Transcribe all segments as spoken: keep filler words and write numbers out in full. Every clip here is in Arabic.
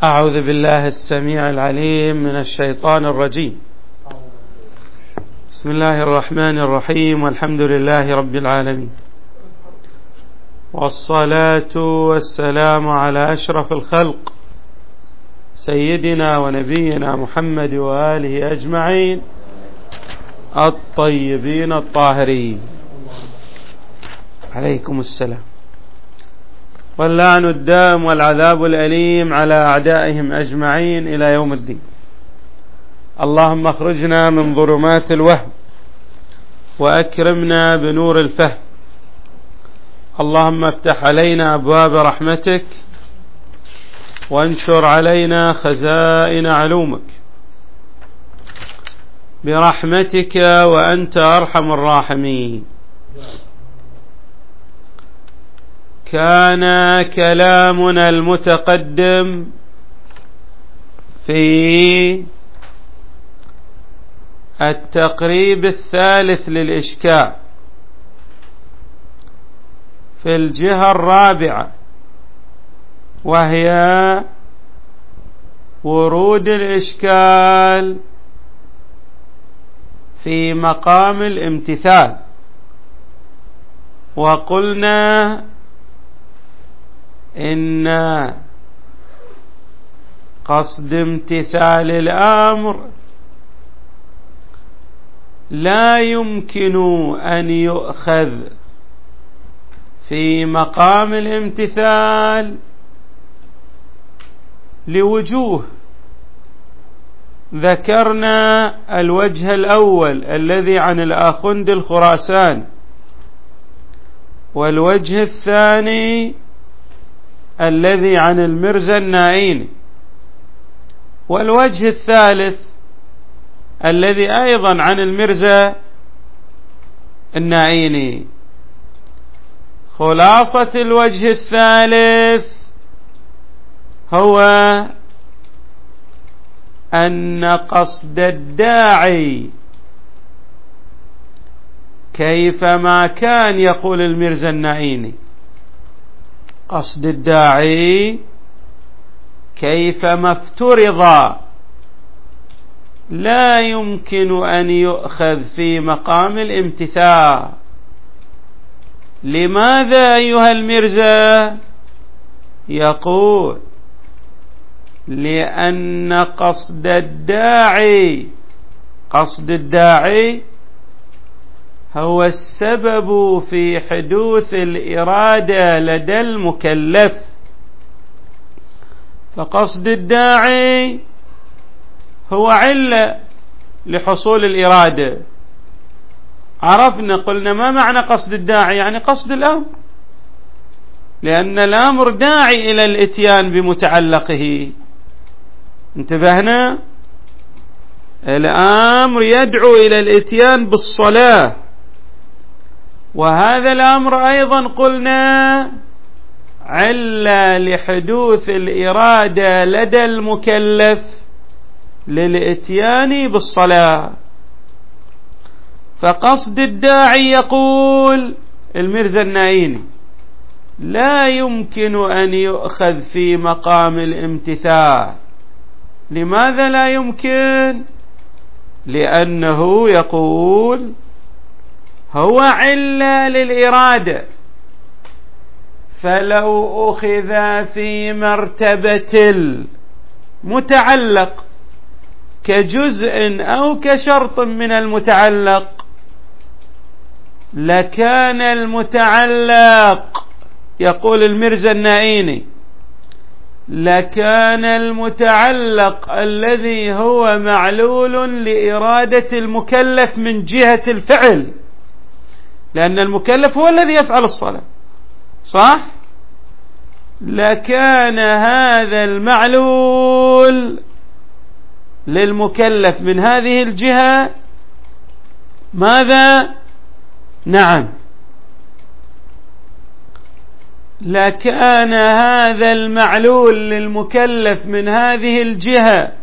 أعوذ بالله السميع العليم من الشيطان الرجيم. بسم الله الرحمن الرحيم، والحمد لله رب العالمين، والصلاة والسلام على أشرف الخلق سيدنا ونبينا محمد وآله أجمعين الطيبين الطاهرين، عليكم السلام. واللعن الدام والعذاب الأليم على أعدائهم أجمعين إلى يوم الدين. اللهم اخرجنا من ظلمات الوهم وأكرمنا بنور الفهم. اللهم افتح علينا أبواب رحمتك وانشر علينا خزائن علومك برحمتك وأنت أرحم الراحمين. كان كلامنا المتقدم في التقريب الثالث للإشكال في الجهة الرابعة، وهي ورود الإشكال في مقام الامتثال. وقلنا إن قصد امتثال الأمر لا يمكن أن يؤخذ في مقام الامتثال لوجوه. ذكرنا الوجه الأول الذي عن الآخند الخراساني، والوجه الثاني الذي عن المرزا النائيني، والوجه الثالث الذي أيضا عن المرزا النائيني. خلاصة الوجه الثالث هو أن قصد الداعي كيفما كان، يقول المرزا النائيني، قصد الداعي كيفما افترض لا يمكن أن يؤخذ في مقام الامتثال. لماذا أيها المرزا؟ يقول لأن قصد الداعي قصد الداعي هو السبب في حدوث الإرادة لدى المكلف. فقصد الداعي هو علة لحصول الإرادة. عرفنا، قلنا ما معنى قصد الداعي؟ يعني قصد الأمر، لأن الأمر داعي إلى الإتيان بمتعلقه. انتبهنا؟ الأمر يدعو إلى الإتيان بالصلاة، وهذا الأمر أيضا قلنا علة لحدوث الإرادة لدى المكلف للإتيان بالصلاة. فقصد الداعي، يقول المرزا النائيني، لا يمكن أن يؤخذ في مقام الامتثال. لماذا لا يمكن؟ لأنه يقول هو علة للإرادة، فلو أخذ في مرتبة المتعلق كجزء أو كشرط من المتعلق لكان المتعلق، يقول المرزا النائيني، لكان المتعلق الذي هو معلول لإرادة المكلف من جهة الفعل، لأن المكلف هو الذي يفعل الصلاة، صح؟ لكان هذا المعلول للمكلف من هذه الجهة ماذا؟ نعم، لكان هذا المعلول للمكلف من هذه الجهة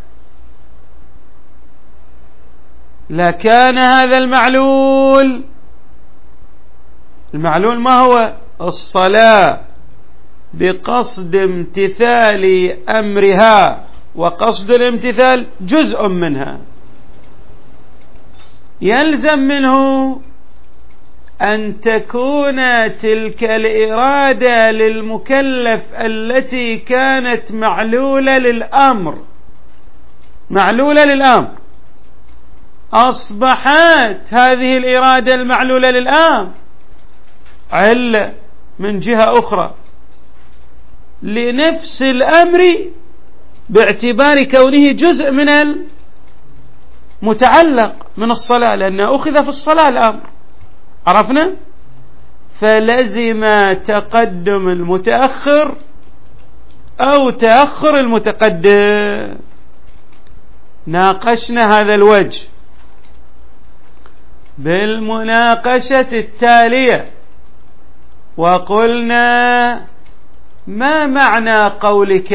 لكان هذا المعلول المعلول ما هو؟ الصلاة. بقصد امتثال أمرها، وقصد الامتثال جزء منها، يلزم منه أن تكون تلك الإرادة للمكلف التي كانت معلولة للأمر معلولة للأمر أصبحت هذه الإرادة المعلولة للأمر علة من جهة أخرى لنفس الأمر باعتبار كونه جزء من المتعلق من الصلاة، لأنه أخذ في الصلاة الأمر. عرفنا؟ فلزم تقدم المتأخر أو تأخر المتقدم. ناقشنا هذا الوجه بالمناقشة التالية وقلنا: ما معنى قولك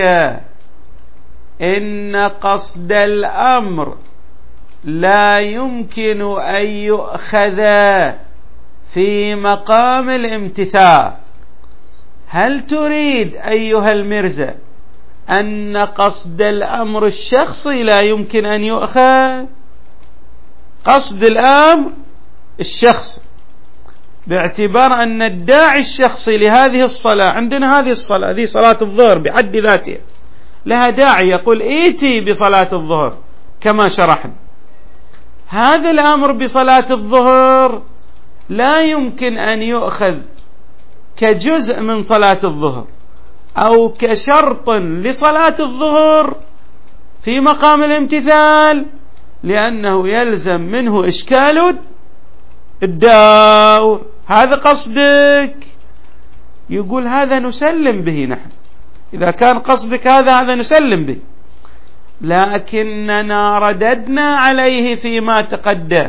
إن قصد الأمر لا يمكن أن يؤخذ في مقام الامتثال؟ هل تريد أيها المرزا أن قصد الأمر الشخصي لا يمكن أن يؤخذ؟ قصد الأمر الشخصي باعتبار أن الداعي الشخصي لهذه الصلاة، عندنا هذه الصلاة، هذه صلاة الظهر بحد ذاتها لها داعي يقول ائتي بصلاة الظهر كما شرحنا. هذا الأمر بصلاة الظهر لا يمكن أن يؤخذ كجزء من صلاة الظهر أو كشرط لصلاة الظهر في مقام الامتثال، لأنه يلزم منه إشكال الدور. هذا قصدك، يقول هذا نسلم به نحن، إذا كان قصدك هذا هذا نسلم به، لكننا رددنا عليه فيما تقدم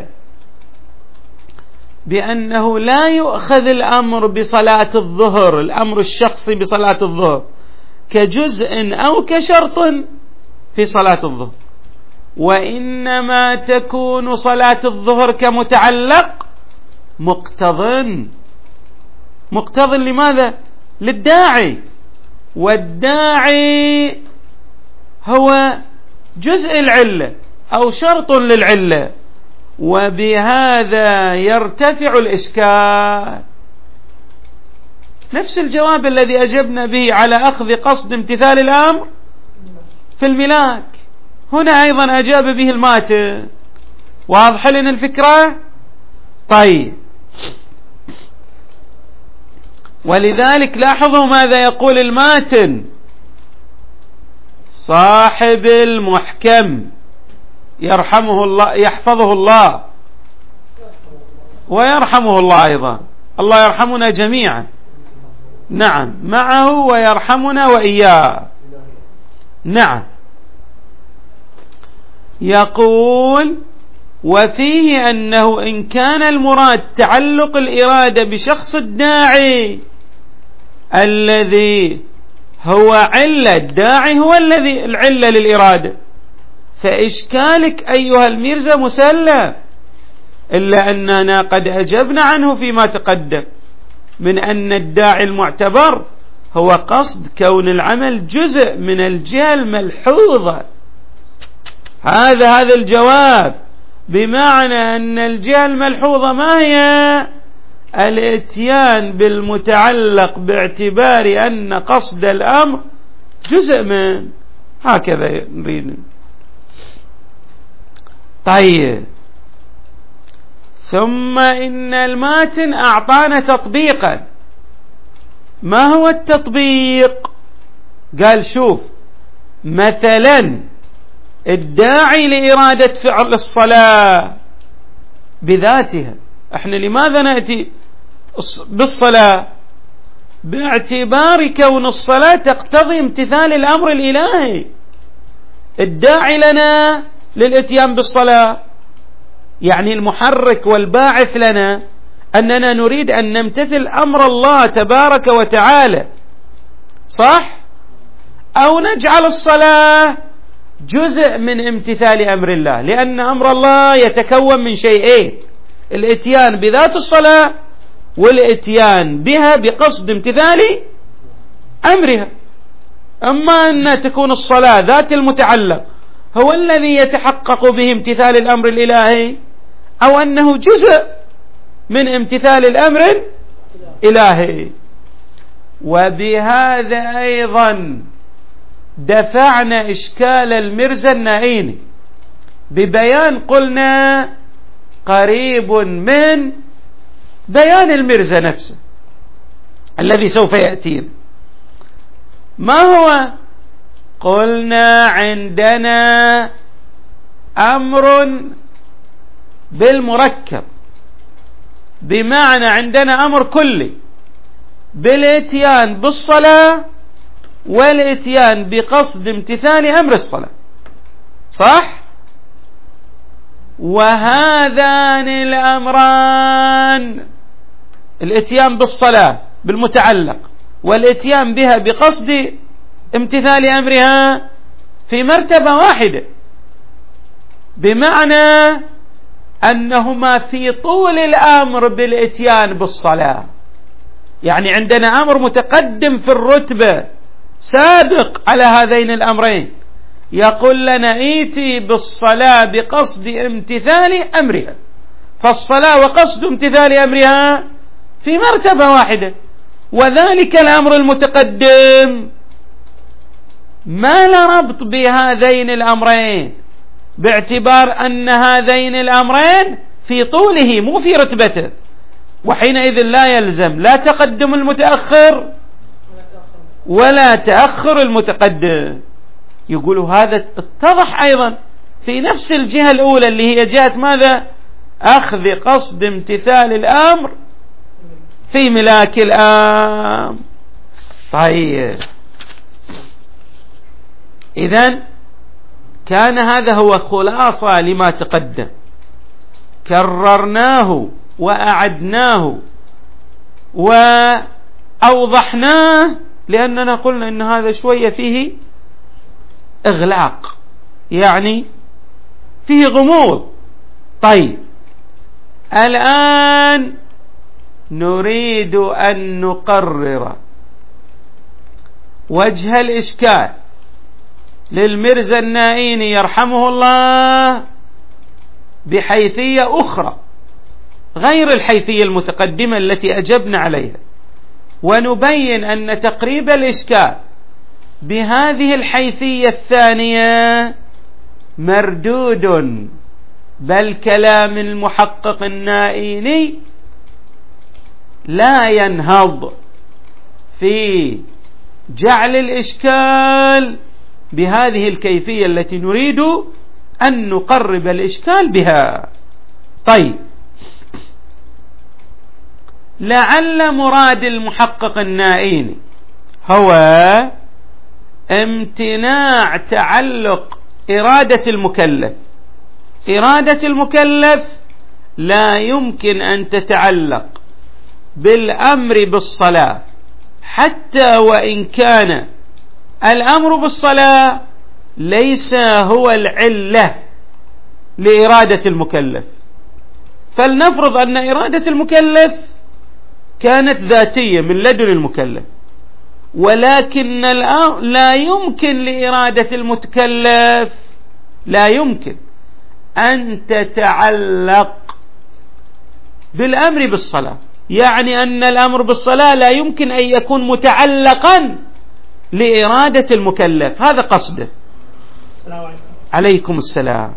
بأنه لا يؤخذ الأمر بصلاة الظهر، الأمر الشخصي بصلاة الظهر، كجزء أو كشرط في صلاة الظهر، وإنما تكون صلاة الظهر كمتعلق مقتضٍ. مقتضٍ لماذا؟ للداعي، والداعي هو جزء العلة أو شرط للعلة، وبهذا يرتفع الإشكال. نفس الجواب الذي أجبنا به على أخذ قصد امتثال الأمر في الملاك، هنا أيضا أجاب به الماتن. واضح لنا الفكرة؟ طيب، ولذلك لاحظوا ماذا يقول الماتن صاحب المحكم يرحمه الله، يحفظه الله ويرحمه الله أيضا، الله يرحمنا جميعا، نعم، معه ويرحمنا وإياه، نعم. يقول: وفيه أنه إن كان المراد تعلق الإرادة بشخص الداعي الذي هو علة، الداعي هو الذي العلة للإرادة، فإشكالك أيها الميرزا مسلم، إلا أننا قد أجبنا عنه فيما تقدم من أن الداعي المعتبر هو قصد كون العمل جزء من الجهة الملحوظة. هذا هذا الجواب، بمعنى أن الجهة الملحوظة ما هي؟ الاتيان بالمتعلق باعتبار أن قصد الأمر جزء من، هكذا نريد. طيب، ثم إن الماتن أعطانا تطبيقا. ما هو التطبيق؟ قال: شوف، مثلا الداعي لإرادة فعل الصلاة بذاتها، احنا لماذا نأتي بالصلاة؟ باعتبار كون الصلاة تقتضي امتثال الأمر الإلهي. الداعي لنا للاتيان بالصلاة، يعني المحرك والباعث لنا أننا نريد أن نمتثل أمر الله تبارك وتعالى، صح؟ أو نجعل الصلاة جزء من امتثال أمر الله، لأن أمر الله يتكون من شيئين: الاتيان بذات الصلاة والاتيان بها بقصد امتثال أمرها. أما أن تكون الصلاة ذات المتعلق هو الذي يتحقق به امتثال الأمر الإلهي، أو أنه جزء من امتثال الأمر الإلهي. وبهذا أيضا دفعنا إشكال المرزا النائيني ببيان قلنا قريب من بيان المرزا نفسه الذي سوف يأتينا. ما هو؟ قلنا عندنا أمر بالمركب، بمعنى عندنا أمر كلي بالاتيان بالصلاة والاتيان بقصد امتثال أمر الصلاة، صح؟ وهذان الأمران، الاتيان بالصلاة بالمتعلق والاتيان بها بقصد امتثال أمرها، في مرتبة واحدة، بمعنى أنهما في طول الأمر بالاتيان بالصلاة. يعني عندنا أمر متقدم في الرتبة سابق على هذين الأمرين، يقول لنا ايتي بالصلاة بقصد امتثال أمرها، فالصلاة وقصد امتثال أمرها في مرتبة واحدة. وذلك الأمر المتقدم ما لا ربط بهذين الأمرين، باعتبار أن هذين الأمرين في طوله مو في رتبته، وحينئذ لا يلزم لا تقدم المتأخر ولا تأخر المتقدم. يقولوا هذا اتضح أيضا في نفس الجهة الأولى اللي هي جهة ماذا؟ أخذ قصد امتثال الأمر في ملاك الأمر. طيب، إذن كان هذا هو خلاصة لما تقدم، كررناه وأعدناه وأوضحناه، لأننا قلنا إن هذا شوية فيه إغلاق، يعني فيه غموض. طيب، الآن نريد أن نقرر وجه الإشكال للمرزا النائيني يرحمه الله بحيثية أخرى غير الحيثية المتقدمة التي أجبنا عليها، ونبين أن تقريب الإشكال بهذه الحيثية الثانية مردود، بل كلام المحقق النائيني لا ينهض في جعل الإشكال بهذه الكيفية التي نريد أن نقرب الإشكال بها. طيب، لعل مراد المحقق النائيني هو امتناع تعلق إرادة المكلف. إرادة المكلف لا يمكن أن تتعلق بالأمر بالصلاة، حتى وإن كان الأمر بالصلاة ليس هو العلة لإرادة المكلف. فلنفرض أن إرادة المكلف كانت ذاتية من لدن المكلف، ولكن لا يمكن لإرادة المتكلف لا يمكن أن تتعلق بالأمر بالصلاة، يعني أن الأمر بالصلاة لا يمكن أن يكون متعلقا لإرادة المكلف. هذا قصده. عليكم السلام.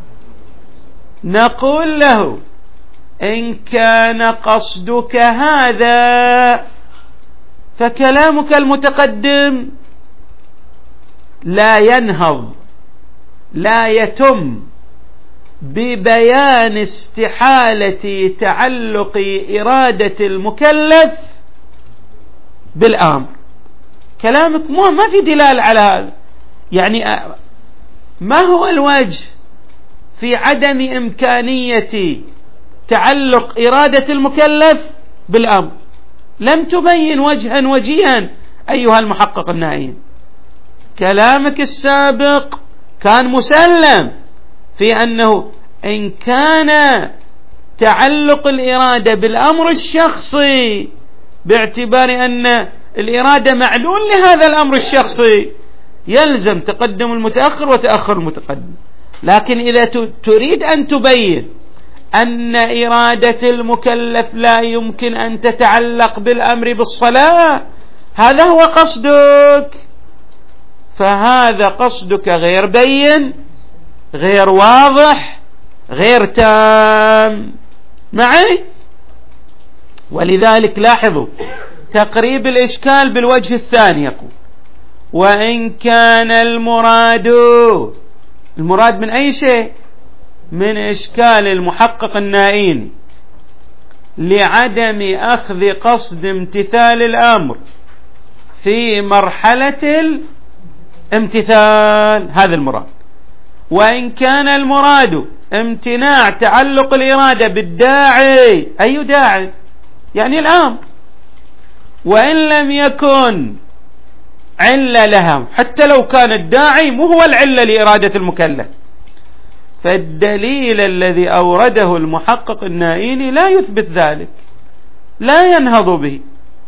نقول له إن كان قصدك هذا فكلامك المتقدم لا ينهض، لا يتم ببيان استحالة تعلق إرادة المكلف بالأمر. كلامك مو ما في دلالة على هذا. يعني ما هو الوجه في عدم إمكانية تعلق إرادة المكلف بالأمر؟ لم تبين وجها وجيها أيها المحقق النائين. كلامك السابق كان مسلم في أنه إن كان تعلق الإرادة بالأمر الشخصي باعتبار أن الإرادة معلول لهذا الأمر الشخصي، يلزم تقدم المتأخر وتأخر المتقدم. لكن إذا تريد أن تبين أن إرادة المكلف لا يمكن أن تتعلق بالأمر بالصلاة، هذا هو قصدك، فهذا قصدك غير بين، غير واضح، غير تام معي. ولذلك لاحظوا تقريب الإشكال بالوجه الثاني، يقول وإن كان المراد، المراد من أي شيء؟ من إشكال المحقق النائين لعدم أخذ قصد امتثال الأمر في مرحلة الامتثال، هذا المراد. وإن كان المراد امتناع تعلق الإرادة بالداعي، أي داعي؟ يعني الأمر، وإن لم يكن علة لها، حتى لو كان الداعي مو هو العلة لإرادة المكلف، فالدليل الذي أورده المحقق النائيني لا يثبت ذلك، لا ينهض به،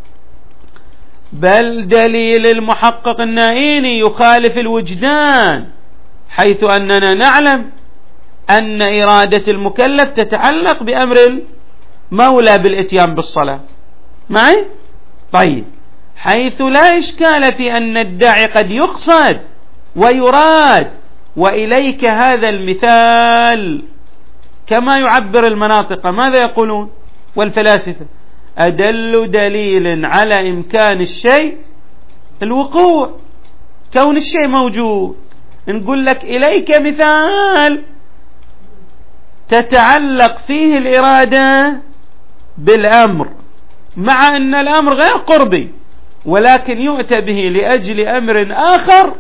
بل دليل المحقق النائيني يخالف الوجدان، حيث أننا نعلم أن إرادة المكلف تتعلق بأمر المولى بالإتيان بالصلاة معي. طيب، حيث لا إشكال في أن الداعي قد يقصد ويراد، وإليك هذا المثال كما يعبر المناطق، ماذا يقولون والفلاسفة؟ أدل دليل على إمكان الشيء الوقوع، كون الشيء موجود. نقول لك إليك مثال تتعلق فيه الإرادة بالأمر، مع أن الأمر غير قربي، ولكن يؤتى به لأجل أمر آخر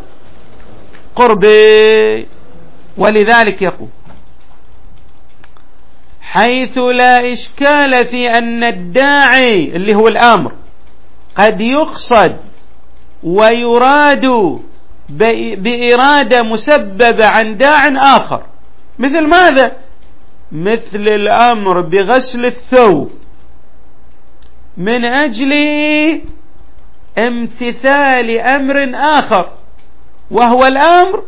قربي. ولذلك يقول حيث لا إشكال في أن الداعي اللي هو الأمر قد يقصد ويراد بإرادة مسببة عن داع آخر، مثل ماذا؟ مثل الأمر بغسل الثوب من أجل امتثال أمر آخر، وهو الأمر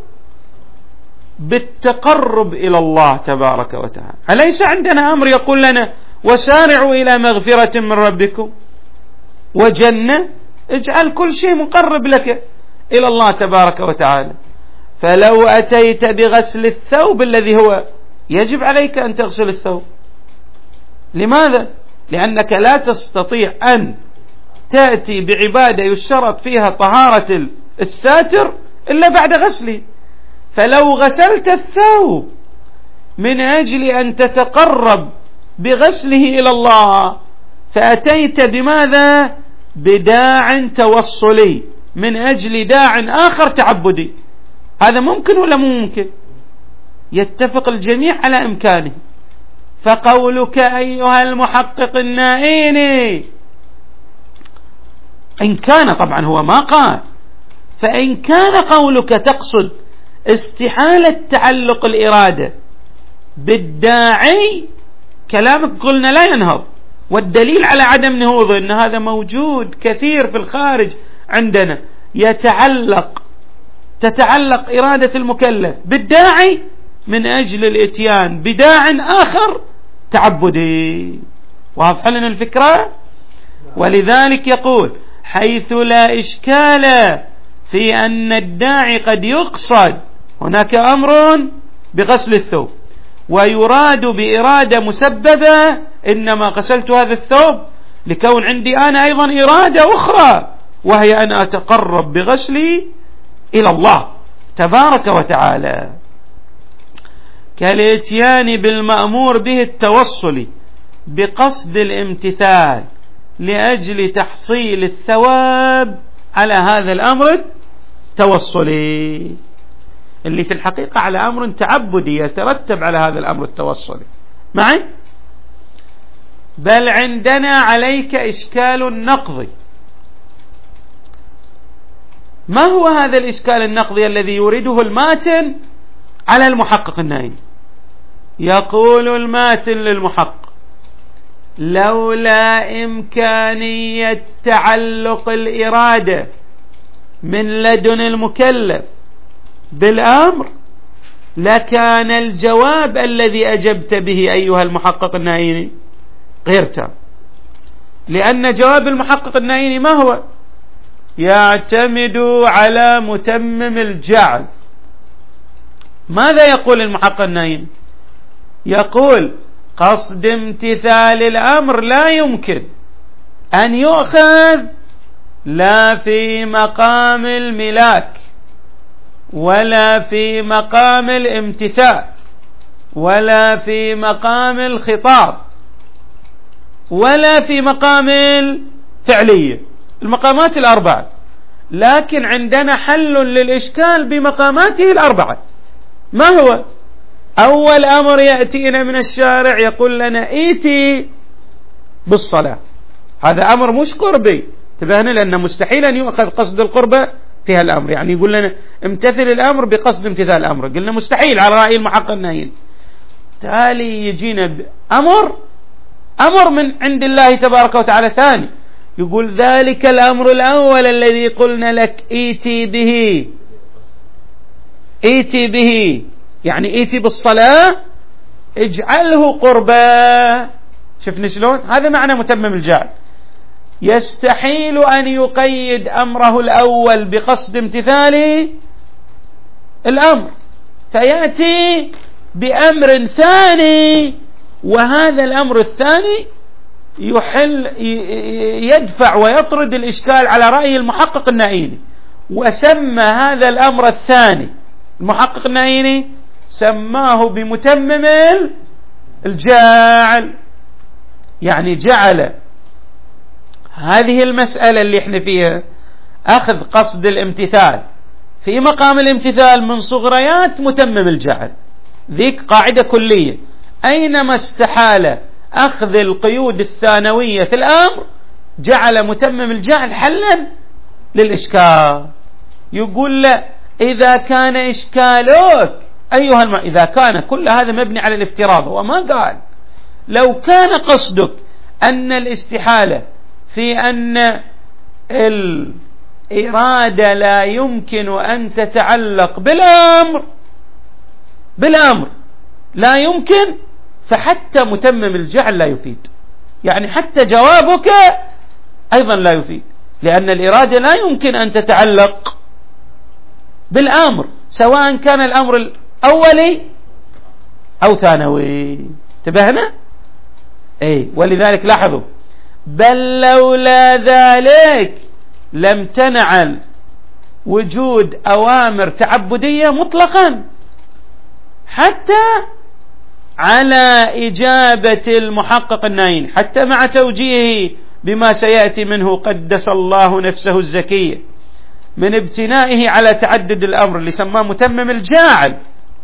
بالتقرب إلى الله تبارك وتعالى. أليس عندنا أمر يقول لنا وسارعوا إلى مغفرة من ربكم وجنة؟ اجعل كل شيء مقرب لك إلى الله تبارك وتعالى. فلو أتيت بغسل الثوب الذي هو يجب عليك أن تغسل الثوب، لماذا؟ لأنك لا تستطيع أن تأتي بعبادة يشترط فيها طهارة الساتر إلا بعد غسله. فلو غسلت الثوب من أجل أن تتقرب بغسله إلى الله، فأتيت بماذا؟ بداع توصلي من أجل داع آخر تعبدي. هذا ممكن ولا مو ممكن؟ يتفق الجميع على إمكانه. فقولك أيها المحقق النائيني، إن كان طبعا هو ما قال، فإن كان قولك تقصد استحالة تعلق الإرادة بالداعي، كلامك قلنا لا ينهض، والدليل على عدم نهوضه أن هذا موجود كثير في الخارج عندنا، يتعلق تتعلق إرادة المكلف بالداعي من أجل الإتيان بداع آخر تعبدي. واضح لنا الفكرة؟ ولذلك يقول حيث لا إشكال في أن الداعي قد يقصد، هناك أمر بغسل الثوب ويراد بإرادة مسببة، إنما غسلت هذا الثوب لكون عندي أنا أيضا إرادة أخرى، وهي أن أتقرب بغسلي إلى الله تبارك وتعالى، كالإتيان بالمأمور به التوصل بقصد الامتثال لأجل تحصيل الثواب على هذا الأمر التوصلي، اللي في الحقيقة على أمر تعبدي يترتب على هذا الأمر التوصلي معي. بل عندنا عليك إشكال نقضي. ما هو هذا الإشكال النقضي الذي يريده الماتن على المحقق النائي؟ يقول الماتن للمحقق لولا إمكانية تعلق الإرادة من لدن المكلف بالأمر لكان الجواب الذي أجبت به أيها المحقق النايني غير تام، لأن جواب المحقق النايني ما هو؟ يعتمد على متمم الجعل. ماذا يقول المحقق النايني؟ يقول قصد امتثال الأمر لا يمكن أن يؤخذ لا في مقام الملاك ولا في مقام الامتثال ولا في مقام الخطاب ولا في مقام الفعلية، المقامات الأربعة، لكن عندنا حل للإشكال بمقاماته الأربعة. ما هو؟ أول أمر يأتينا من الشارع يقول لنا إيتي بالصلاة، هذا أمر مش قربي، انتبهنا، لأنه مستحيل أن يؤخذ قصد القربة فيها الأمر، يعني يقول لنا امتثل الأمر بقصد امتثال الأمر، قلنا مستحيل على رأي المحقق النايني. تالي يجينا أمر أمر من عند الله تبارك وتعالى ثاني، يقول ذلك الأمر الأول الذي قلنا لك إيتي به، إيتي به يعني إيتي بالصلاة اجعله قربا. شفنا شلون؟ هذا معنى متمم الجعل. يستحيل أن يقيد أمره الأول بقصد امتثال الأمر، فيأتي بأمر ثاني، وهذا الأمر الثاني يحل يدفع ويطرد الإشكال على رأي المحقق النايني، وسمى هذا الأمر الثاني المحقق النايني سماه بمتمم الجعل، يعني جعل هذه المسألة اللي احنا فيها أخذ قصد الامتثال في مقام الامتثال من صغريات متمم الجعل. ذيك قاعدة كلية، أينما استحال أخذ القيود الثانوية في الأمر جعل متمم الجعل حلا للإشكال. يقول له إذا كان إشكالك أيها الم... إذا كان كل هذا مبني على الافتراض، وما قال لو كان قصدك أن الاستحالة في أن الإرادة لا يمكن أن تتعلق بالأمر بالأمر لا يمكن، فحتى متمم الجعل لا يفيد، يعني حتى جوابك أيضا لا يفيد، لأن الإرادة لا يمكن أن تتعلق بالأمر سواء كان الأمر الأولي أو ثانوي. انتبهنا؟ أي، ولذلك لاحظوا بل لولا ذلك لم تنع وجود أوامر تعبدية مطلقا حتى على إجابة المحقق النايني، حتى مع توجيهه بما سيأتي منه قدس الله نفسه الزكية من ابتنائه على تعدد الأمر اللي سماه متمم الجاعل،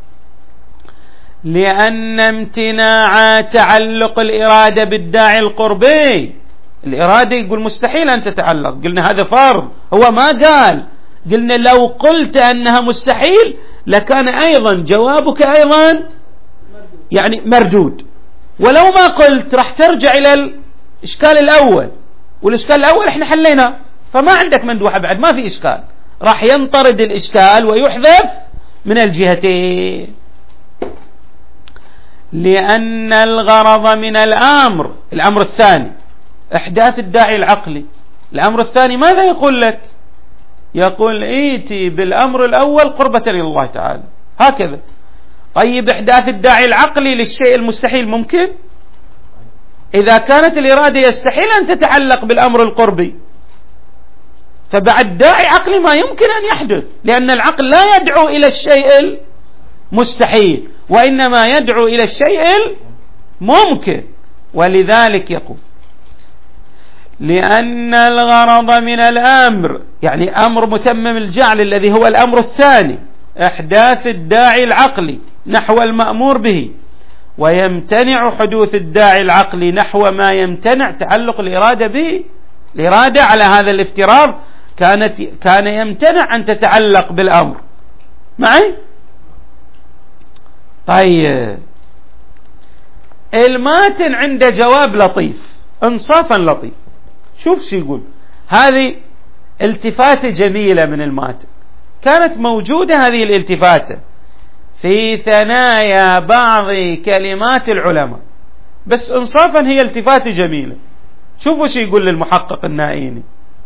لأن امتناع تعلق الإرادة بالداعي القربي، الإرادة يقول مستحيل أن تتعلق، قلنا هذا فرض، هو ما قال، قلنا لو قلت أنها مستحيل لكان أيضا جوابك أيضا يعني مردود، ولو ما قلت راح ترجع إلى الإشكال الأول، والإشكال الأول احنا حلينا، فما عندك مندوحة بعد، ما في إشكال، راح ينطرد الإشكال ويحذف من الجهتين. لأن الغرض من الأمر، الأمر الثاني إحداث الداعي العقلي، الأمر الثاني ماذا يقول لك؟ يقول إيتي بالأمر الأول قربة إلى الله تعالى، هكذا. طيب إحداث الداعي العقلي للشيء المستحيل ممكن؟ إذا كانت الإرادة يستحيل أن تتعلق بالأمر القربي، فبعد داعي عقلي ما يمكن أن يحدث، لأن العقل لا يدعو إلى الشيء المستحيل وإنما يدعو إلى الشيء الممكن. ولذلك يقول لأن الغرض من الأمر، يعني أمر متمم الجعل الذي هو الأمر الثاني، إحداث الداعي العقلي نحو المأمور به، ويمتنع حدوث الداعي العقلي نحو ما يمتنع تعلق الإرادة به. الإرادة على هذا الافتراض كانت كان يمتنع أن تتعلق بالأمر معي. طيب الماتن عنده جواب لطيف، انصافا لطيف. شوف شو يقول، هذه التفاتة جميلة من الماتن، كانت موجودة هذه الالتفاتة في ثنايا بعض كلمات العلماء، بس انصافا هي التفاتة جميلة. شوفوا شو يقول للمحقق النائيني،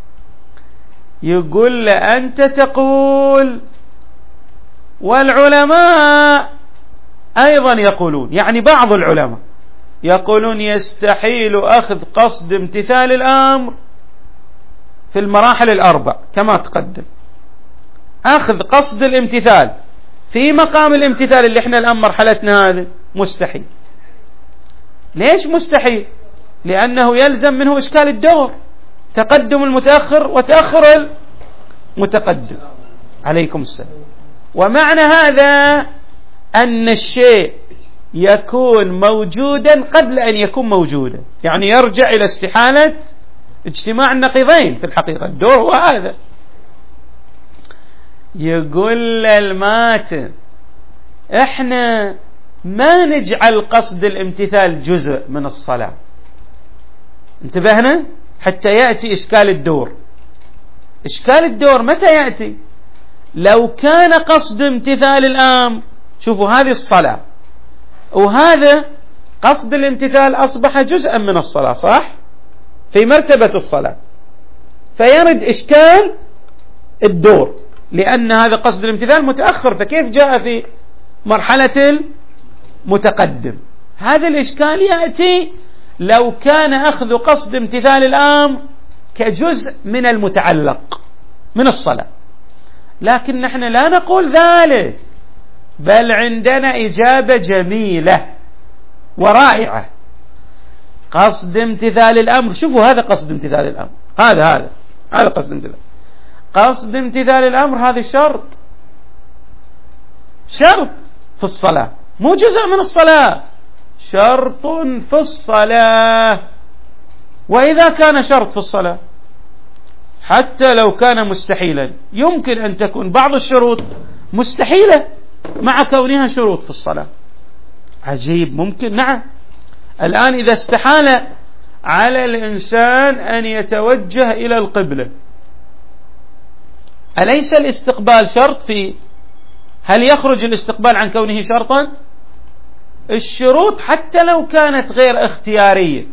يقول له أنت تقول والعلماء أيضا يقولون، يعني بعض العلماء يقولون يستحيل أخذ قصد امتثال الأمر في المراحل الأربع كما تقدم. أخذ قصد الامتثال في مقام الامتثال اللي احنا الآن مرحلتنا هذه مستحيل. ليش مستحيل؟ لأنه يلزم منه إشكال الدور، تقدم المتأخر وتأخر المتقدم. عليكم السلام. ومعنى هذا أن الشيء يكون موجودا قبل أن يكون موجودا، يعني يرجع إلى استحالة اجتماع النقيضين في الحقيقة. الدور هو هذا. يقول الماتن احنا ما نجعل قصد الامتثال جزء من الصلاة، انتبهنا حتى يأتي إشكال الدور. إشكال الدور متى يأتي؟ لو كان قصد امتثال الأمر، شوفوا هذه الصلاة وهذا قصد الامتثال أصبح جزءا من الصلاة، صح؟ في مرتبة الصلاة، فيرد إشكال الدور، لأن هذا قصد الامتثال متأخر، فكيف جاء في مرحلة المتقدم؟ هذا الإشكال يأتي لو كان أخذ قصد امتثال الأمر كجزء من المتعلق من الصلاة، لكن نحن لا نقول ذلك، بل عندنا إجابة جميلة ورائعة. قصد امتثال الأمر، شوفوا هذا قصد امتثال الأمر، هذا هذا هذا قصد امتثال قصد امتثال الأمر، هذا شرط شرط في الصلاة، مو جزء من الصلاة، شرط في الصلاة. وإذا كان شرط في الصلاة حتى لو كان مستحيلا، يمكن أن تكون بعض الشروط مستحيلة مع كونها شروط في الصلاة. عجيب، ممكن. نعم. الآن إذا استحال على الإنسان أن يتوجه إلى القبلة، أليس الاستقبال شرط فيه؟ هل يخرج الاستقبال عن كونه شرطا؟ الشروط حتى لو كانت غير اختيارية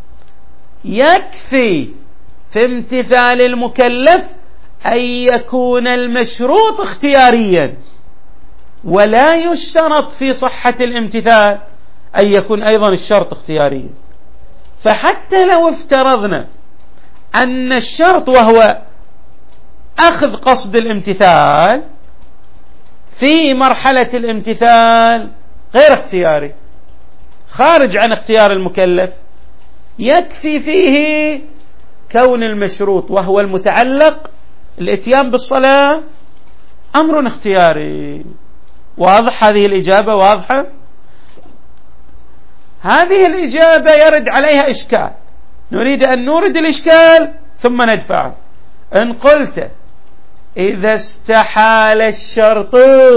يكفي في امتثال المكلف أن يكون المشروط اختياريا، ولا يشترط في صحة الامتثال أن يكون أيضا الشرط اختياريا. فحتى لو افترضنا أن الشرط وهو أخذ قصد الامتثال في مرحلة الامتثال غير اختياري، خارج عن اختيار المكلف، يكفي فيه كون المشروط وهو المتعلق الاتيان بالصلاة أمر اختياري. واضح هذه الإجابة؟ واضحة. هذه الإجابة يرد عليها إشكال، نريد أن نورد الإشكال ثم ندفعه. إن قلت إذا استحال الشرط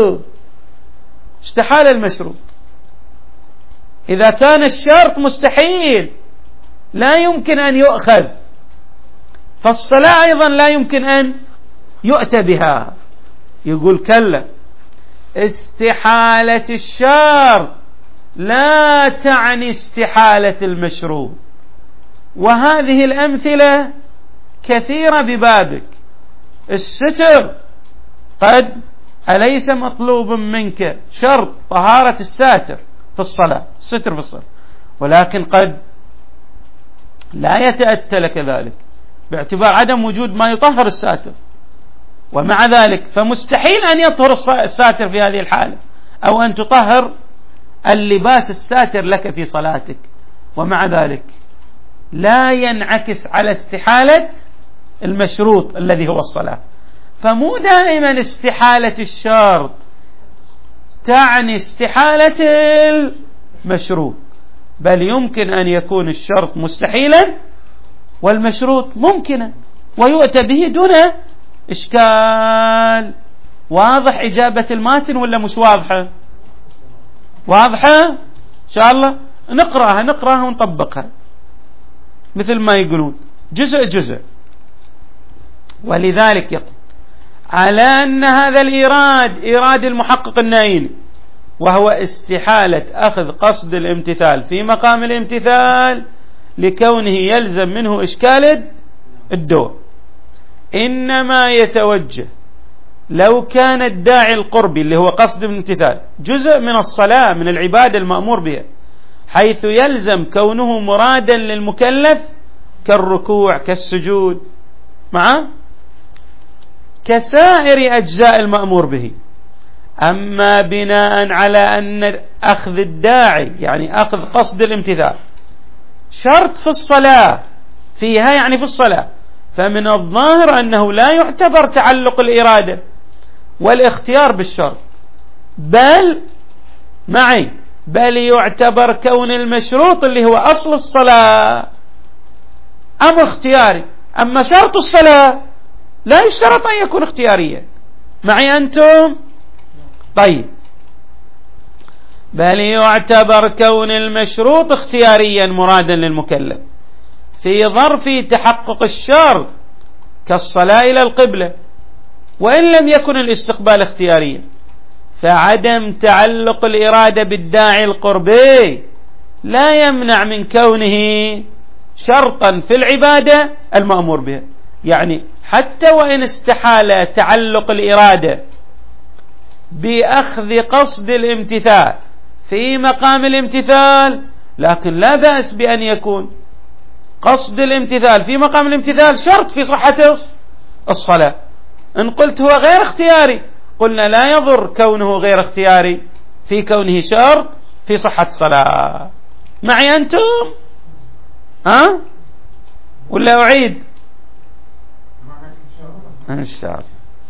استحال المشروط، إذا كان الشرط مستحيل لا يمكن أن يؤخذ، فالصلاة أيضا لا يمكن أن يؤتى بها. يقول كلا، استحالة الشرط لا تعني استحالة المشروط، وهذه الأمثلة كثيرة ببابك. الستر قد أليس مطلوب منك شرط طهارة الساتر في الصلاة، الستر في الصلاة، ولكن قد لا يتأتى لك ذلك باعتبار عدم وجود ما يطهر الساتر، ومع ذلك فمستحيل أن يطهر الساتر في هذه الحالة، أو أن تطهر اللباس الساتر لك في صلاتك، ومع ذلك لا ينعكس على استحالة المشروط الذي هو الصلاة. فمو دائما استحالة الشرط تعني استحالة المشروط، بل يمكن أن يكون الشرط مستحيلا والمشروط ممكنا ويؤتى به دون إشكال. واضح إجابة الماتن ولا مش واضحة؟ واضحة إن شاء الله. نقرأها نقرأها ونطبقها مثل ما يقولون جزء جزء. ولذلك يقول على أن هذا الإيراد إيراد المحقق النائلي، وهو استحالة أخذ قصد الامتثال في مقام الامتثال لكونه يلزم منه إشكال الدور، إنما يتوجه لو كان الداعي القربي اللي هو قصد الامتثال جزء من الصلاة من العبادة المأمور بها، حيث يلزم كونه مرادا للمكلف كالركوع كالسجود مع كسائر أجزاء المأمور به. أما بناء على أن أخذ الداعي يعني أخذ قصد الامتثال شرط في الصلاة فيها يعني في الصلاة، فمن الظاهر أنه لا يعتبر تعلق الإرادة والاختيار بالشرط، بل معي بل يعتبر كون المشروط اللي هو أصل الصلاة أمر اختياري. أما شرط الصلاة لا يشترط أن يكون اختياريا. معي أنتم؟ طيب، بل يعتبر كون المشروط اختياريا مرادا للمكلف في ظرف تحقق الشرط كالصلاة إلى القبلة، وإن لم يكن الاستقبال اختياريا، فعدم تعلق الإرادة بالداعي القربي لا يمنع من كونه شرطا في العبادة المأمور بها. يعني حتى وإن استحال تعلق الإرادة بأخذ قصد الامتثال في مقام الامتثال، لكن لا بأس بأن يكون قصد الامتثال في مقام الامتثال شرط في صحة الصلاة. إن قلت هو غير اختياري قلنا لا يضر كونه غير اختياري في كونه شرط في صحة الصلاة. معي أنتم؟ ها؟ ولا أعيد؟ إن شاء الله.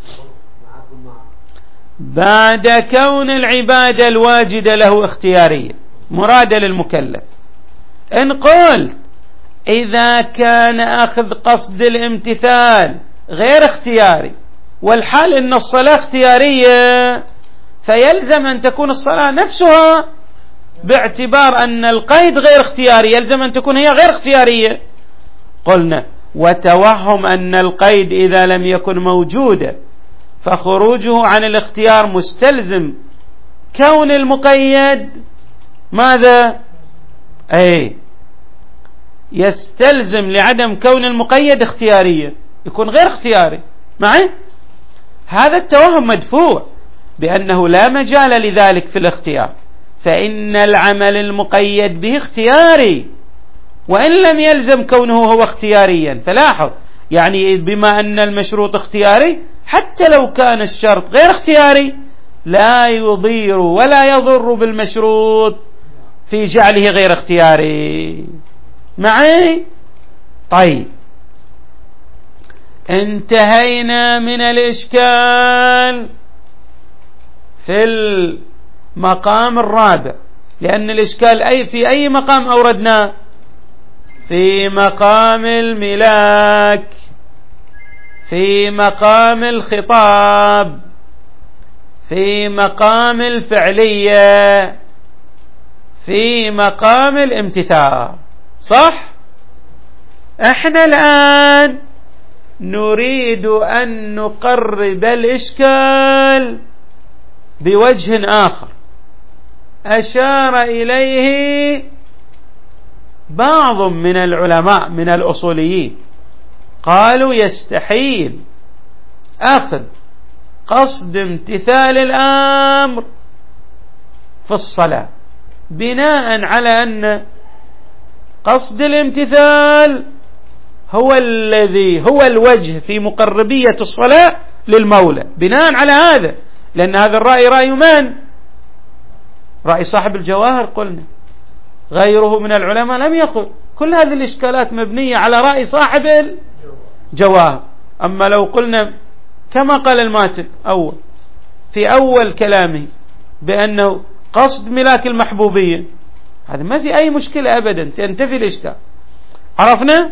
بعد كون العبادة الواجدة له اختيارية مرادة للمكلف، إن قلت إذا كان أخذ قصد الامتثال غير اختياري والحال إن الصلاة اختيارية، فيلزم أن تكون الصلاة نفسها باعتبار أن القيد غير اختياري يلزم أن تكون هي غير اختيارية. قلنا وتوهم أن القيد إذا لم يكن موجودا فخروجه عن الاختيار مستلزم كون المقيد ماذا؟ أي يستلزم لعدم كون المقيد اختياريا يكون غير اختياري. معي؟ هذا التوهم مدفوع بأنه لا مجال لذلك في الاختيار، فإن العمل المقيد به اختياري وإن لم يلزم كونه هو اختياريا. فلاحظ يعني بما أن المشروط اختياري حتى لو كان الشرط غير اختياري لا يضير ولا يضر بالمشروط في جعله غير اختياري. معي؟ طيب، انتهينا من الإشكال في المقام الرابع، لأن الإشكال أي في أي مقام أوردناه؟ في مقام الملاك، في مقام الخطاب، في مقام الفعلية، في مقام الامتثال. صح؟ احنا الآن نريد أن نقرب الإشكال بوجه آخر أشار إليه بعض من العلماء من الأصوليين، قالوا يستحيل أخذ قصد امتثال الأمر في الصلاة بناء على أن قصد الامتثال هو الذي هو الوجه في مقربية الصلاة للمولى. بناء على هذا، لأن هذا الرأي رأي من؟ رأي صاحب الجواهر قلنا، غيره من العلماء لم يقل. كل هذه الإشكالات مبنية على رأي صاحب الجواهر. أما لو قلنا كما قال الماتن أول في أول كلامه بأنه قصد ملاك المحبوبية، هذا ما في أي مشكلة أبدا، تنتفي الإشكال. عرفنا؟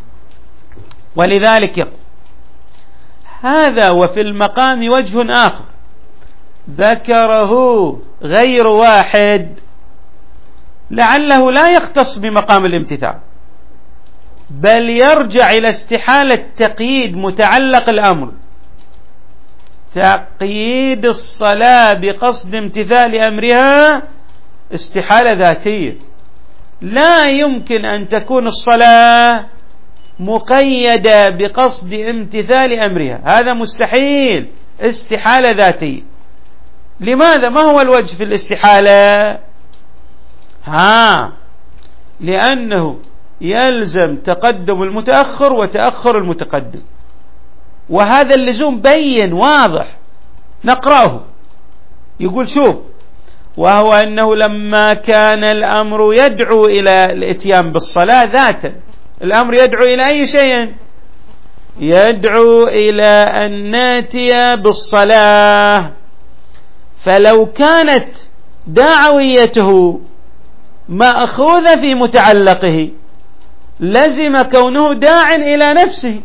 ولذلك يقول هذا وفي المقام وجه آخر ذكره غير واحد لعله لا يختص بمقام الامتثال، بل يرجع إلى استحالة تقييد متعلق الأمر. تقييد الصلاة بقصد امتثال أمرها استحالة ذاتية، لا يمكن أن تكون الصلاة مقيدة بقصد امتثال أمرها، هذا مستحيل، استحالة ذاتية. لماذا؟ ما هو الوجه في الاستحالة؟ ها لأنه يلزم تقدم المتأخر وتأخر المتقدم، وهذا اللزوم بين واضح، نقرأه. يقول شوف: وهو أنه لما كان الأمر يدعو إلى الإتيان بالصلاة ذاتا، الأمر يدعو إلى أي شيء؟ يدعو إلى أن ناتي بالصلاة، فلو كانت دعويته مأخوذة في متعلقه لزم كونه داع إلى نفسه،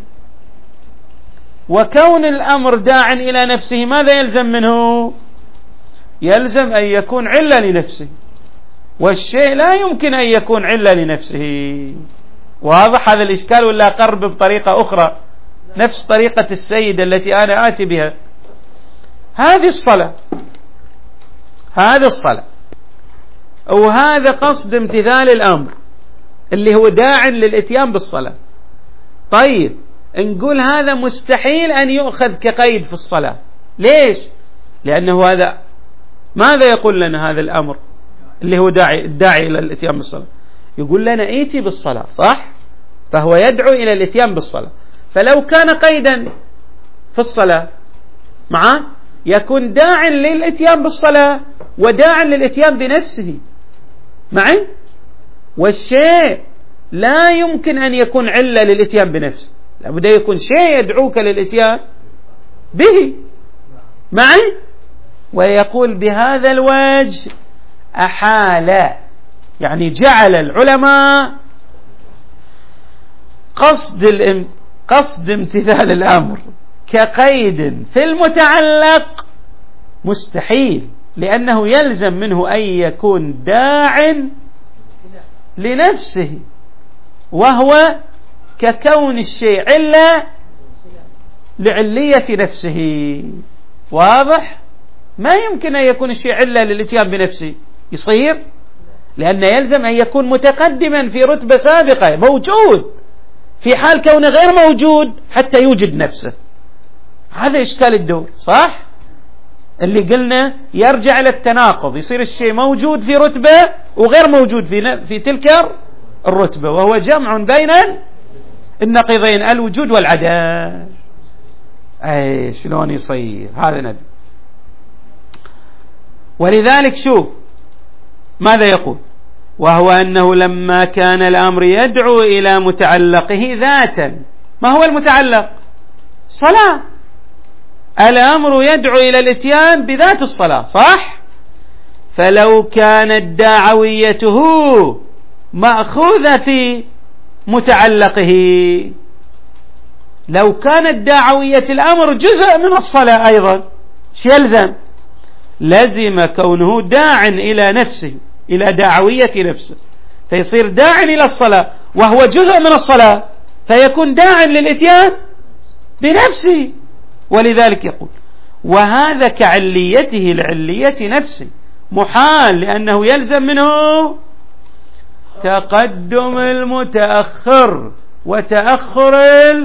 وكون الأمر داع إلى نفسه ماذا يلزم منه؟ يلزم أن يكون علة لنفسه، والشيء لا يمكن أن يكون علة لنفسه. واضح هذا الإشكال ولا أقرب بطريقة أخرى؟ نفس طريقة السيد التي أنا آتي بها. هذه الصلاة، هذه الصلاة، وهذا قصد امتثال الأمر اللي هو داع للإتيان بالصلاة. طيب نقول هذا مستحيل أن يؤخذ كقيد في الصلاة. ليش؟ لأنه هذا ماذا يقول لنا هذا الأمر اللي هو داعي الداعي إلى الإتيان بالصلاة؟ يقول لنا ائتي بالصلاة، صح؟ فهو يدعو إلى الإتيان بالصلاة، فلو كان قيدا في الصلاة معه يكون داع للإتيان بالصلاة وداع للإتيان بنفسه معي، والشيء لا يمكن أن يكون علة للإتيان بنفسه، لابد يكون شيء يدعوك للإتيان به معي. ويقول بهذا الوجه أحال، يعني جعل العلماء قصد الام... قصد امتثال الأمر كقيد في المتعلق مستحيل، لأنه يلزم منه أن يكون داع لنفسه، وهو ككون الشيء علة لعلية نفسه. واضح؟ ما يمكن أن يكون الشيء علة للإتيان بنفسه، يصير؟ لأن يلزم أن يكون متقدما في رتبة سابقة، موجود، في حال كونه غير موجود حتى يوجد نفسه. هذا إشكال الدور، صح؟ اللي قلنا يرجع إلى التناقض، يصير الشيء موجود في رتبة وغير موجود في في تلك الرتبة، وهو جمع بين النقيضين الوجود والعدم. أي شلون يصير هذا ندري. ولذلك شوف ماذا يقول: وهو أنه لما كان الأمر يدعو إلى متعلقه ذاتا. ما هو المتعلق؟ صلاة. الأمر يدعو إلى الإتيان بذات الصلاة، صح؟ فلو كانت دعويته مأخوذة في متعلقه، لو كانت دعوية الأمر جزء من الصلاة أيضا، شو يلزم؟ لزم كونه داع إلى نفسه، إلى دعوية نفسه، فيصير داع إلى الصلاة وهو جزء من الصلاة، فيكون داع للإتيان بنفسه. ولذلك يقول: وهذا كعليته لعلية نفسه محال، لأنه يلزم منه تقدم المتأخر وتأخر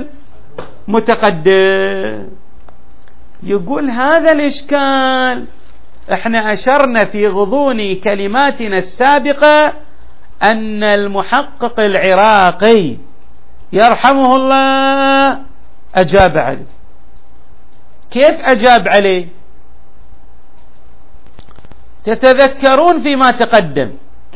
المتقدم. يقول هذا الإشكال احنا أشرنا في غضون كلماتنا السابقة أن المحقق العراقي يرحمه الله أجاب عليه. كيف أجاب عليه؟ تتذكرون فيما تقدم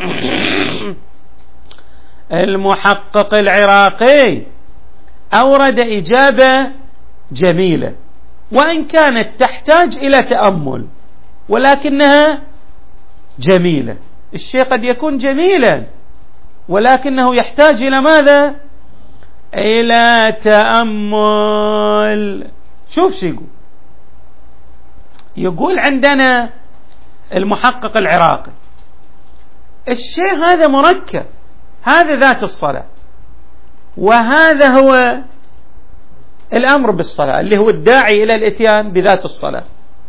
المحقق العراقي أورد إجابة جميلة، وإن كانت تحتاج إلى تأمل ولكنها جميلة. الشيء قد يكون جميلا ولكنه يحتاج إلى ماذا؟ إلى تأمل. شوف شو يقول. يقول عندنا المحقق العراقي: الشيء هذا مركب، هذا ذات الصلاة، وهذا هو الأمر بالصلاة اللي هو الداعي إلى الإتيان بذات الصلاة.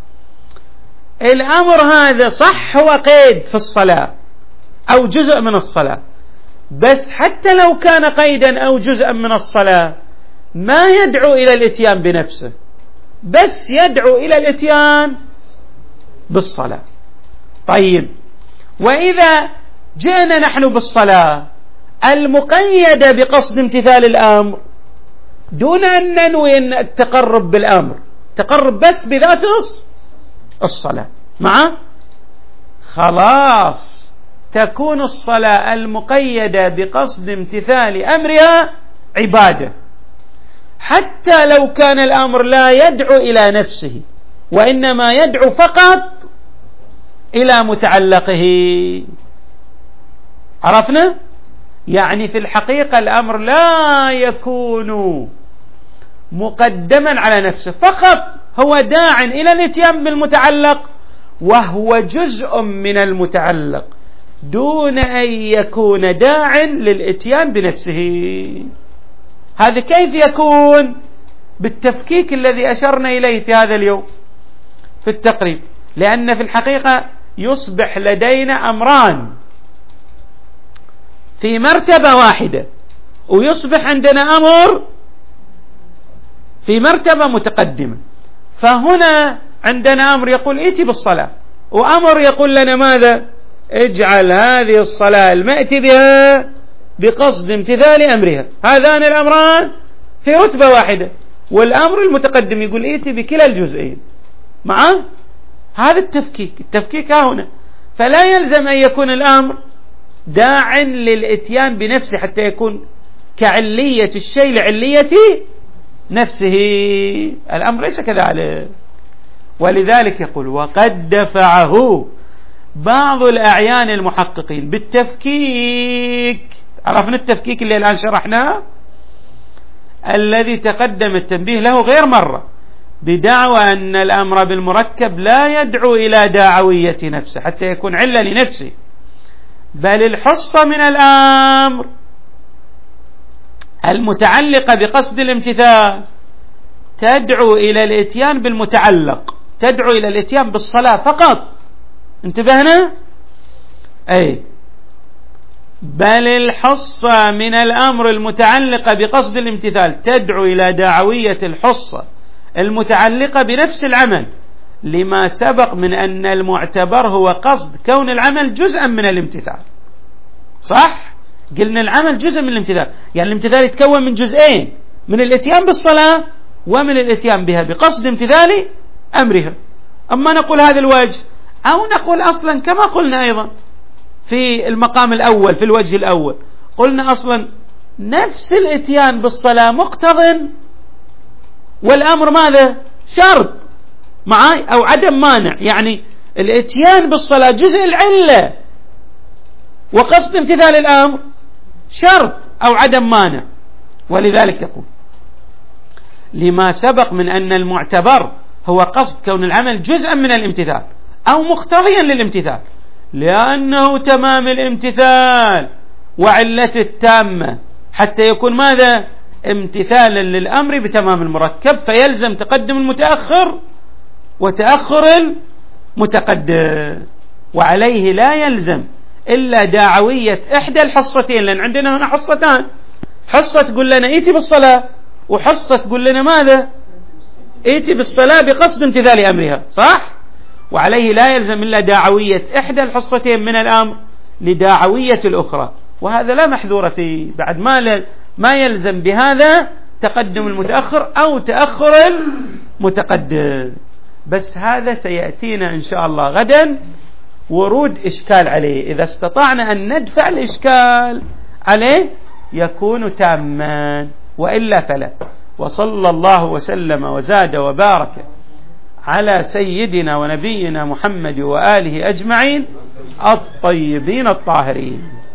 الأمر هذا صح هو قيد في الصلاة أو جزء من الصلاة، بس حتى لو كان قيدا أو جزءا من الصلاة ما يدعو إلى الإتيان بنفسه، بس يدعو إلى الإتيان بالصلاة. طيب، وإذا جئنا نحن بالصلاة المقيدة بقصد امتثال الأمر دون أن ننوي التقرب بالأمر، تقرب بس بذات الصلاة، مع خلاص تكون الصلاة المقيدة بقصد امتثال أمرها عبادة، حتى لو كان الأمر لا يدعو إلى نفسه وإنما يدعو فقط إلى متعلقه. عرفنا؟ يعني في الحقيقة الأمر لا يكون مقدما على نفسه، فقط هو داع إلى الاتيان بالمتعلق وهو جزء من المتعلق دون أن يكون داع للاتيان بنفسه. هذا كيف يكون؟ بالتفكيك الذي أشرنا إليه في هذا اليوم في التقريب، لأن في الحقيقة يصبح لدينا أمران في مرتبة واحدة، ويصبح عندنا أمر في مرتبة متقدمة. فهنا عندنا أمر يقول ائتي بالصلاة، وأمر يقول لنا ماذا؟ اجعل هذه الصلاة المأتي بها بقصد امتثال أمرها. هذان الأمران في رتبة واحدة، والأمر المتقدم يقول ائتي بكلا الجزئين. معه هذا التفكيك، التفكيك هنا. فلا يلزم أن يكون الأمر داع للإتيان بنفسه حتى يكون كعلية الشيء لعلية نفسه، الأمر ليس كذلك. ولذلك يقول وقد دفعه بعض الأعيان المحققين بالتفكيك. عرفنا التفكيك اللي الآن شرحناه الذي تقدم التنبيه له غير مرة، بدعوى أن الأمر بالمركب لا يدعو إلى داعوية نفسه حتى يكون علة لنفسه، بل الحصة من الأمر المتعلقة بقصد الامتثال تدعو إلى الاتيان بالمتعلق، تدعو إلى الاتيان بالصلاة فقط. انتبهنا؟ أي بل الحصة من الأمر المتعلقة بقصد الامتثال تدعو إلى داعوية الحصة المتعلقة بنفس العمل، لما سبق من أن المعتبر هو قصد كون العمل جزءا من الامتثال. صح؟ قلنا العمل جزء من الامتثال، يعني الامتثال يتكون من جزئين، من الاتيان بالصلاة ومن الاتيان بها بقصد امتثال أمرها. أما نقول هذا الوجه، أو نقول أصلا كما قلنا أيضا في المقام الأول في الوجه الأول، قلنا أصلا نفس الاتيان بالصلاة مقتض والأمر ماذا؟ شرط معاي أو عدم مانع، يعني الاتيان بالصلاة جزء العلة وقصد امتثال الأمر شرط أو عدم مانع. ولذلك يقول لما سبق من أن المعتبر هو قصد كون العمل جزءا من الامتثال أو مقتضيا للامتثال، لأنه تمام الامتثال وعلته التامة حتى يكون ماذا؟ امتثالا للأمر بتمام المركب، فيلزم تقدم المتأخر وتأخر المتقدم، وعليه لا يلزم إلا داعوية إحدى الحصتين، لأن عندنا هنا حصتان، حصة تقول لنا ائتي بالصلاة، وحصة تقول لنا ماذا؟ ائتي بالصلاة بقصد امتثال أمرها. صح؟ وعليه لا يلزم إلا داعوية إحدى الحصتين من الأمر لداعوية الأخرى، وهذا لا محذور فيه، بعد ما ما يلزم بهذا تقدم المتأخر أو تأخر المتقدم. بس هذا سيأتينا إن شاء الله غدا ورود إشكال عليه، إذا استطعنا أن ندفع الإشكال عليه يكون تاما، وإلا فلا. وصلى الله وسلم وزاد وبارك على سيدنا ونبينا محمد وآله أجمعين الطيبين الطاهرين.